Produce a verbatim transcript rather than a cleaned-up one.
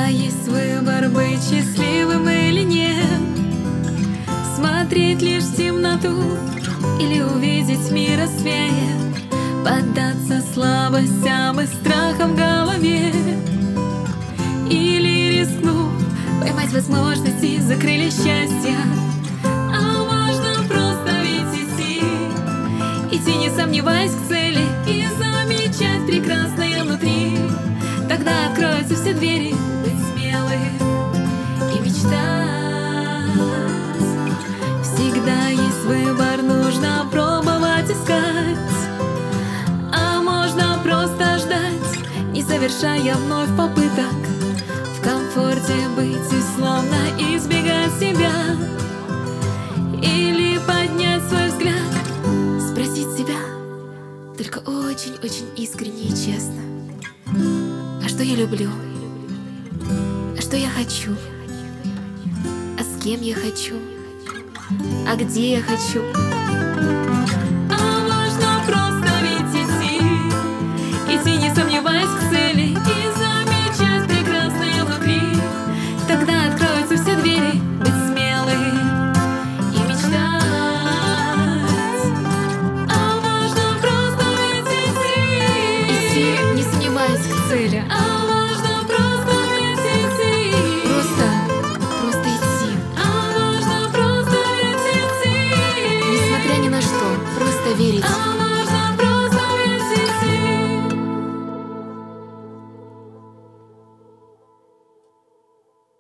есть выбор, быть счастливым или нет, смотреть лишь в темноту или увидеть мир рассвет, поддаться слабостям и страхам в голове, или рискнув поймать возможности за крылья счастья. А можно просто ведь идти, идти не сомневаясь к цели и замечать прекрасное внутри. Тогда откроются все двери, быть смелым и мечтать. Всегда есть выбор, нужно пробовать искать. А можно просто ждать, не совершая вновь попыток, в комфорте быть и словно избегать себя. Или поднять свой взгляд, спросить себя, только очень-очень искренне и честно: а что я люблю? А что я хочу? А с кем я хочу? А где я хочу?